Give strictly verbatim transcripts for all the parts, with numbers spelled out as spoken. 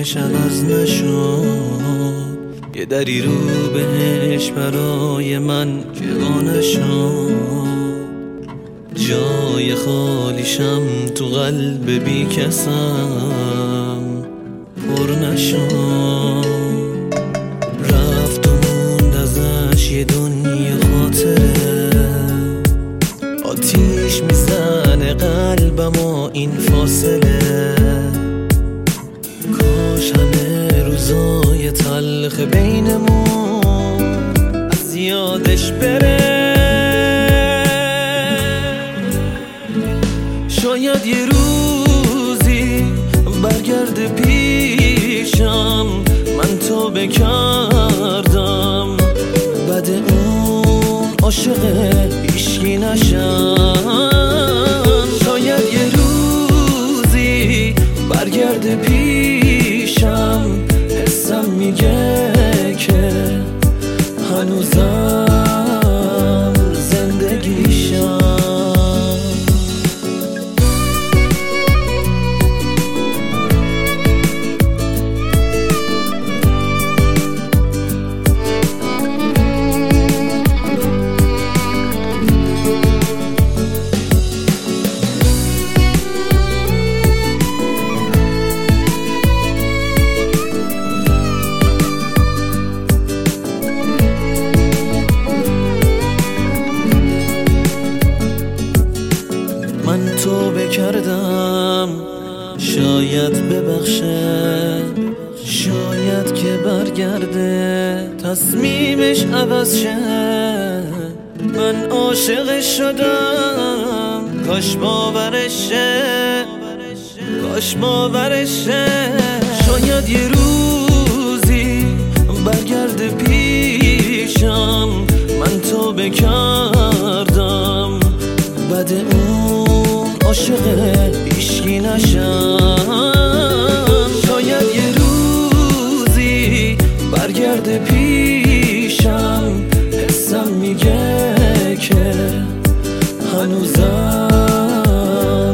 چشمش عوض نشد، یه دری رو بهش برای من که وا نشد. جای خالیشم تو قلب بی کسم پر نشد. رفت و موند ازش یه دنیا خاطره، آتیش میزنه قلبم و این فاصله. کاش همه روزای تلخ بینمون از یادش بره. شاید یه روزی برگرده پیشم، من توبه کردم بعد اون عاشق هیچکی نشم. شاید یه روزی برگرده پیشم، حسم میگه که هنوزم زندگیشم. من توبه کردم شاید ببخشه، شاید که برگرده تصمیمش عوض شه. من عاشقش شدم کاش باورش شه، کاش باورش شه. شاید یه روزی برگرده پیشم، من توبه کردم بعد اون عاشق هیچکی نشم. شاید یه روزی برگرده پیشم، حسم میگه که هنوزم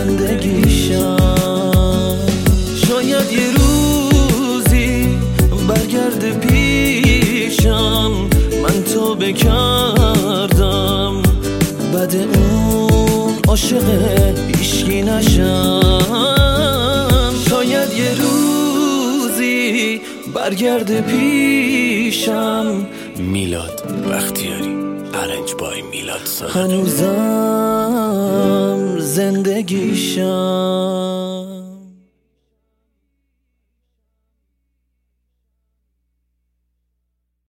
زندگیشم. شاید یه روزی برگرده پیشم، من توبه کردم بعد اون عاشق هیچکی نشم. شاید یه روزی برگرده پیشم. میلاد بختیاری، ارنج بای میلاد صادقی. هنوزم زندگیشم.